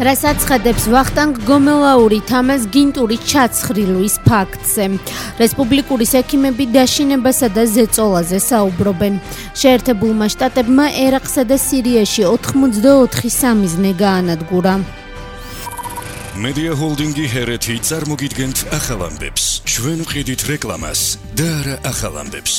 რასაც ხედებს ვახტანგ გომელაური თამაზ გინტური ჩაცხრილვის ფაქტზე. რესპუბლიკური ექიმები დაშინებასა და ზეწოლაზე საუბრობენ. შეერთებულმა შტატებმა ერაყსა და სირიაში 84 სამიზნე გაანადგურა. Media Holdingi ჰერეთი წარმოგიდგენთ ახალ ამბებს. ჩვენ ვყიდით რეკლამას და არა ახალ ამბებს.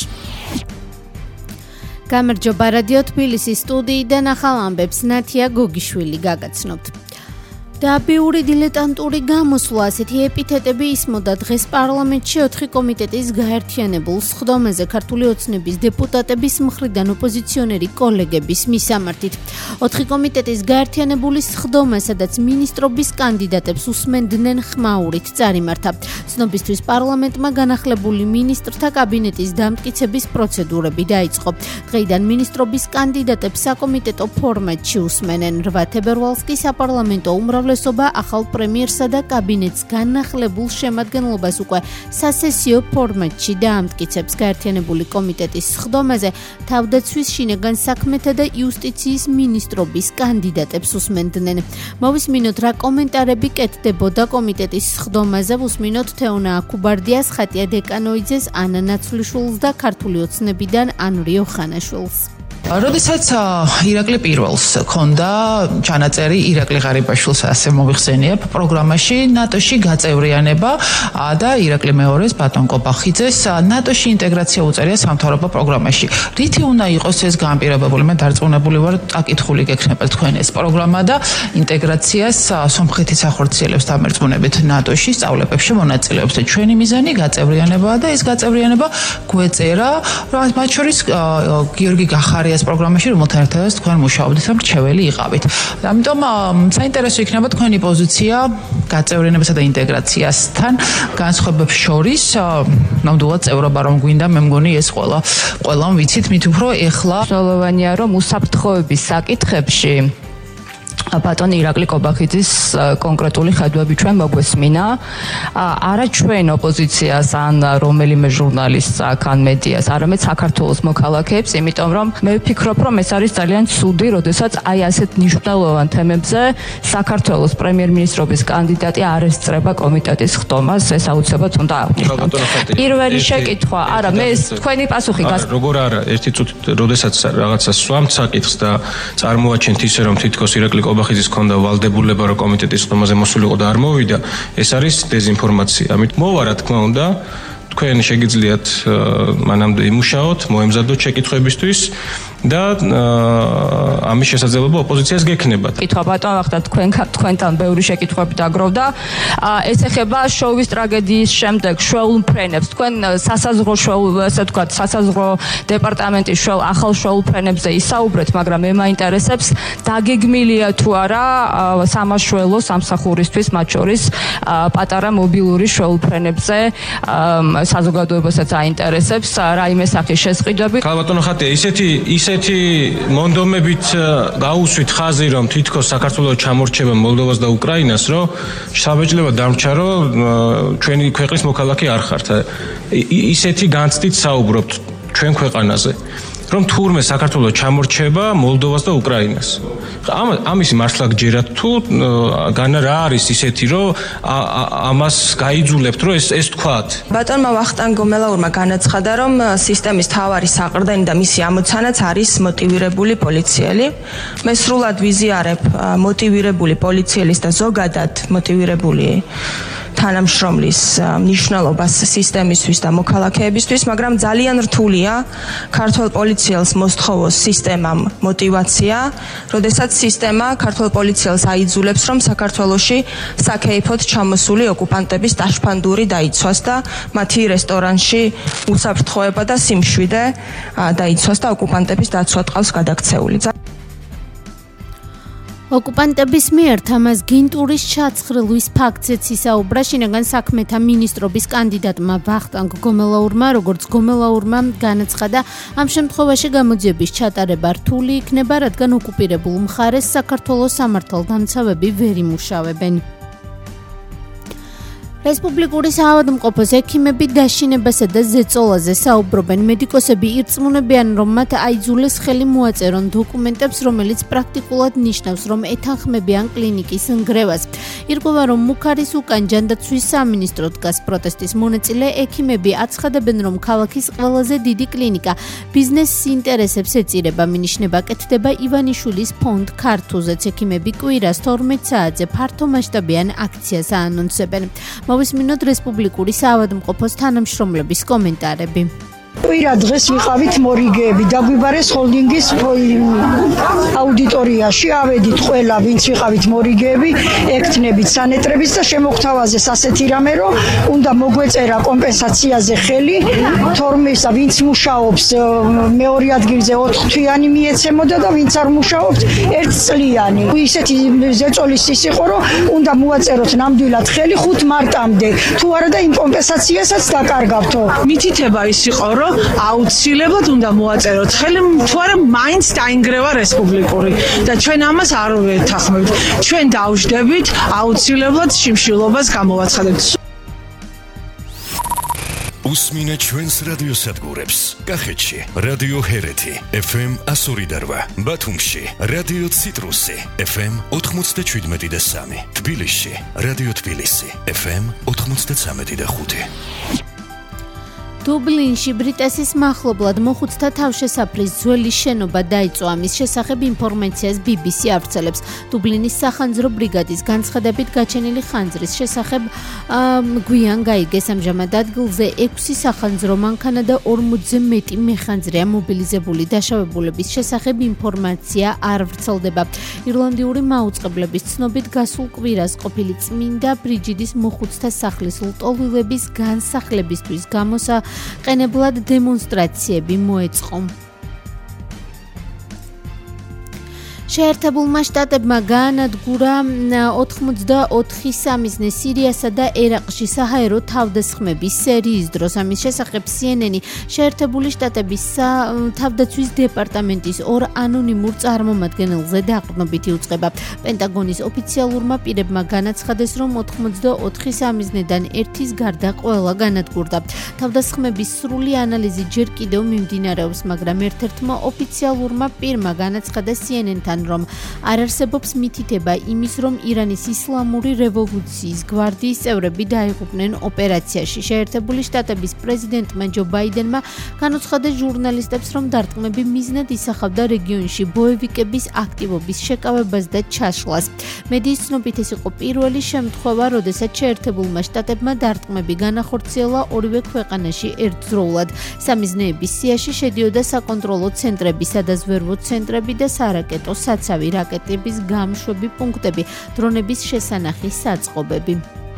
გამარჯობა რადიო თბილისის სტუდიიდან ახალ ამბებს ნათია გოგიშვილი გაგაცნობთ. დაბიური დილეტანტური გამოსვლა ასეთი ეპითეტები ისმოდა დღეს პარლამენტში 4 კომიტეტის გაერთიანებულ სხდომაზე ქართული ოცნების დეპუტატების მხრიდან ოპოზიციონერი კოლეგების მისამართით. 4 კომიტეტის გაერთიანებული სხდომა, სადაც მინისტრობის კანდიდატებს უსმენდნენ ხმაურით წარიმართა. ცნობისთვის პარლამენტმა განახლებული მინისტრთა კაბინეტის დამტკიცების პროცედურები დაიწყო. დღეიდან მინისტრობის კანდიდატებს საკომიტეტო ფორმატში უსმენენ. 8 თებერვალს კი საპარლამენტო უმრავლესობა ახალ პრემიერსა და კაბინეტს განახლებულ შემადგენლობას უკვე სასესიო ფორმატში დაამტკიცებს. გაერთიანებული კომიტეტის სხდომაზე თავდაცვის, შინაგან საქმეთა და იუსტიციის მინისტრობის კანდიდატებს უსმენდნენ. მოვისმინოთ რა კომენტარები კეთდებოდა კომიტეტის სხდომაზე, უსმინოთ თეონა აქუბარდიას, ხატია დეკანოიძეს, ანა ნაცვლიშვილს და ქართული ოცნებიდან ანრიო ხანაშვილს. როდესაც ირაკლი პირველს ქონდა ჩანაწერი ირაკლი ღარიბაშვილს ასე მოიხსენიებ პროგრამაში ნატოში გაწევრიანება და ირაკლი მეორეს ბატონ კობახიძეს ნატოში ინტეგრაცია უწერია სამთავრობო პროგრამაში. რითი უნდა იყოს ეს განპირობებული? მე დარწმუნებული ვარ, აკითხული გექნება თქვენ ეს პროგრამა და ინტეგრაციას სომხეთის ახორციელებს დამერწმუნებით ნატოში სწავლებებში მონაწილეობს და ჩვენი მიზანი გაწევრიანებაა და ეს გაწევრიანება გვეწერა, მათ შორის გიორგი გახარიას პროგრამაში, რომელთან ერთადაც თქვენ მუშაობდით და მრჩეველი იყავით. ამიტომ საინტერესო იქნება თქვენი პოზიცია გაწევრიანებასა და ინტეგრაციასთან განსხვავებებს შორის. ნამდვილად წევრობა რომ გვინდა, მე მგონი ეს ყველამ ვიცით, მით უფრო ეხლა მნიშვნელოვანია, რომ უსაფრთხოების საკითხებში ბატონ ირაკლი კობახიძის კონკრეტული ხედვები ჩვენ მოგვესმინა. არა ჩვენ ოპოზიციას ან რომელიმე ჟურნალისტს ან მედიას, არამედ საქართველოს მოქალაქეებს, იმიტომ რომ მე ვფიქრობ, რომ ეს არის ძალიან ცუდი, როდესაც აი ასეთ მნიშვნელოვან თემებზე საქართველოს პრემიერ-მინისტრობის კანდიდატი არ ესწრება კომიტეტის ხდომას, ეს აუცილებლად უნდა აღნიშნოთ. პირველი შეკითხვა, არა, მე თქვენი პასუხი როგორ არა, ერთი წუთი, როდესაც რაღაცას სვამთ საკითხს და წარმოაჩენთ ისე, რომ თითქოს ირაკლი კობახიძის ქონდა ვალდებულება, რომ კომიტეტის ხდომაზე მოსულიყო და არ მოვიდა, ეს არის დეზინფორმაცია. ამით მოვა, რა თქმა უნდა, თქვენ შეგიძლიათ მანამდე იმუშაოთ, მოემზადოთ შეკითხვებისთვის და ამის შესაძლებლობა ოპოზიციას გექნება. კითხვა ბატონ ვახტანგ, თქვენთან ბევრი შეკითხვები დაგროვდა. ეს ეხება შოუის ტრაგედიის შემდეგ შოულ ფრენებს. თქვენ სასაზღვრო ასე ვთქვათ, სასაზღვრო დეპარტამენტის ახალ შოულ ფრენებზე ისაუბრეთ, მაგრამ მე მაინტერესებს დაგეგმილია თუ არა სამაშველო სამსახურისთვის, მათ შორის პატარა მობილური შოულ ფრენებზე საზოგადოებასაც აინტერესებს რაიმე სახის შესყიდვები. ბატონო ხატია, ისეთი მონდომებით გაუსვით ხაზი, რომ თითქოს საქართველოს ჩამორჩება მოლდოვას და უკრაინას, რომ საბეჭდება დამრჩა, რომ ჩვენი ქვეყნის მოქალაქე არ ხართ. ისეთი განცდით საუბრობთ ჩვენ ქვეყანაზე, რომ თურმე საქართველოს ჩამორჩება მოლდოვას და უკრაინას. ამის მართლა გჯერათ თუ განა რა არის ისეთი, რომ ამას გაიძულებთ, რომ ეს თქვათ? ბატონმა ვახტანგ გომელაურმა განაცხადა, რომ სისტემის თავარი საყრდენი და მისი ამოცანაც არის მოტივირებული პოლიციელი. მე სრულად ვიზიარებ მოტივირებული პოლიციელის და ზოგადად მოტივირებული თანამშრომლის მნიშვნელობას სისტემისთვის და მოქალაქეებისთვის, მაგრამ ძალიან რთულია ქართულ პოლიციელს მოსთხოვოს სისტემამ მოტივაცია, როდესაც სისტემა ქართულ პოლიციელს აიძულებს, რომ საქართველოში საკეიფოდ ჩამოსული ოკუპანტების ტაშფანდური დაიცვას და მათი რესტორანში უსაფრთხოება და სიმშვიდე დაიცვას და ოკუპანტების დაცვა ტყავს გადაქცეული. ოკუპანტების მიერ თამაზ გინტურის ჩაცხრილვის ფაქტზეც ისაუბრა შინაგან საქმეთა მინისტრობის კანდიდატმა ვახტანგ გომელაურმა, როგორც გომელაურმა განაცხადა, ამ შემთხვევაში გამოძიების ჩატარება რთული იქნება, რადგან ოკუპირებულ მხარეს საქართველოს სამართალდამცავები ვერ იმუშავებენ. რესპუბლიკური საავადმყოფოს ექიმები დაშინებასა და ზეწოლაზე საუბრობენ. მედიკოსები ირწმუნებიან, რომ მათ აიძულეს ხელი მოაწერონ დოკუმენტებს, რომელიც პრაქტიკულად ნიშნავს, რომ ეთანხმებიან კლინიკის ნგრევას. ირკვევა, რომ მუქარის უკან ჯანდაცვის სამინისტრო დგას პროტესტის მონაწილე ექიმები აცხადებენ, რომ ქალაქის ყველაზე დიდი კლინიკა ბიზნესის ინტერესებს ეწირება. მინიშნება კეთდება ივანიშვილის ფონდ ქართულზეც ექიმები კვირას 12 საათზე ფართომასშტაბიან აქციას აანონსებენ. მოვისმინოთ რესპუბლიკური საავადმყოფოს თანამშრომლების კომენტარები. კვირა დღეს ვიყავით მორიგეები, დაგვიბარეს ჰოლდინგის აუდიტორიაში, ავედით ყველა, ვინც ვიყავით მორიგეები, ექთნებით სანეტრების და შემოგთავაზეს ასეთი რამე, რომ უნდა მოგვეწერა კომპენსაციაზე ხელი, 12-ისა, ვინც მუშაობს მეორე ადგილზე 4 თვიანი მიეცემოდა და ვინც არ მუშაობს 1 წლიანი. ისეთი ზეწოლის ის იყო, რომ უნდა მოაწეროთ ნამდვილად ხელი 5 მარტამდე. თუ არა და იმ კომპენსაციასაც დაკარგავთო. მითითება ის იყო, რომ აუცილებლად უნდა მოაწეროთ ხელი, თუ არა მაინც დაინგრევა რესპუბლიკური და ჩვენ ამას არ ვეთანხმებთ. ჩვენ დავждებით, აუცილებლად შიმშილობას გამოვაცხადებთ. უსმინეთ ჩვენს რადიოსადგურებს. კახეთში რადიო ჰერეთი FM 102.8, ბათუმში რადიო ციტრუსი FM 97.3, თბილისში რადიო თბილისი FM 93.5. დუბლინში ბრიტესის მახლობლად მოხუცთა თავშესაფრის ძველი შენობა დაიწვა. ამის შესახებ ინფორმაციას BBC ავრცელებს. დუბლინის სახანძრო ბრიგადის განცხადებით გაჩენილი ხანძრის შესახებ გვიან გაიგეს. ამჟამად ადგილზე 6 სახანძრო მანქანა და 40-ზე მეტი მეხანძრეა მობილიზებული. დაშავებულების შესახებ ინფორმაცია არ ვრცელდება. ირლანდიური მაუწყებლების ცნობით გასულ კვირას ყოფილი წმინდა ბრიჯიდის მოხუცთა სახლის ლტოლვილების განსახლებისთვის ყენებლად დემონსტრაციები მოეწყო. შეერთებულმა შტატებმა გაანადგურა 84 სამიზნე სირიასა და ერაყში საჰაერო თავდასხმების სერიის დროს. ამის შესახებ CNN შეერთებული შტატების თავდაცვის დეპარტამენტის 2 ანონიმურ წარმომადგენელზე დაყრდნობით იუწყება. პენტაგონის ოფიციალურმა პირებმა განაცხადეს, რომ 84 სამიზნედან ერთის გარდა ყველა განადგურდა. თავდასხმების სრული ანალიზი ჯერ კიდევ მიმდინარეობს, მაგრამ ერთ-ერთმა ოფიციალურმა პირმა განაცხადა CNN-თან, რომ არ არსებობს მითითება იმის, რომ ირანის ისლამური რევოლუციის გვარდიის წევრები დაიღუპნენ ოპერაციაში. შეერთებული შტატების პრეზიდენტმა ჯო ბაიდენმა განუცხადა ჟურნალისტებს, რომ დარტყმები მიზნად ისახავდა რეგიონში ბოევიკების აქტივობის შეკავებას და ჩაშლას. მედიის ცნობით ეს იყო პირველი შემთხვევა, როდესაც შეერთებულმა შტატებმა დარტყმები განახორციელა ორივე ქვეყანაში ერთდროულად. სამიზნეების სიაში შედიოდა საკონტროლო ცენტრები, სადაზვერვო ცენტრები და სარაკეტო საცავი რაკეტების გამშვები პუნქტები, დრონების შესანახი საწყობები.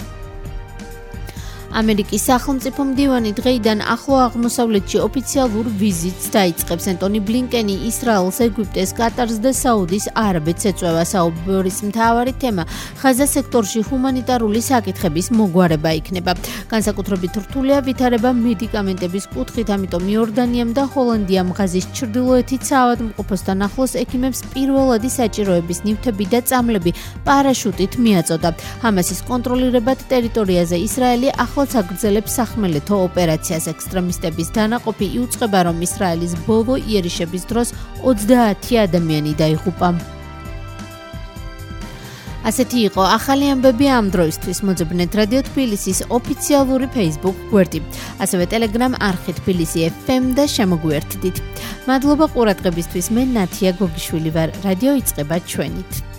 ამერიკის სახელმწიფო მდივანი დღეიდან ახლო აღმოსავლეთში ოფიციალურ ვიზიტს დაიწყებს. ენტონი ბლინკენი ისრაელს, ეგვიპტეს, კატარს და საუდის არაბეთს ეწევა. საუბრის მთავარი თემა ღაზა სექტორში ჰუმანიტარული საკითხების მოგვარება იქნება. განსაკუთრებით რთულია ვითარება მედიკამენტების კუთხით, ამიტომ იორდანიამ და ჰოლანდიამ ღაზის ჩრდილოეთით საავადმყოფოსთან ახლოს ექიმებს პირველადი საჭიროების ნივთები და წამლები პარაშუტით მიაწოდა. ჰამასის კონტროლირებად ტერიტორიაზე ისრაელი ახლო აგრძელებს სახმელეთო ოპერაციას. ექსტრემისტების დანაყოფი იუწყება, რომ ისრაელის ბოლო იერიშების დროს 30 ადამიანი დაიღუპა. ასეთი იყო ახალი ამბები ამ დროისთვის. მოძებნეთ რადიო თბილისის ოფიციალური Facebook გვერდი, ასევე Telegram არხი თბილისი FM და შემოგვიერთდით. მადლობა ყურადღებისთვის. მე ნათია გოგიშვილი ვარ. რადიო იწყება ჩვენით.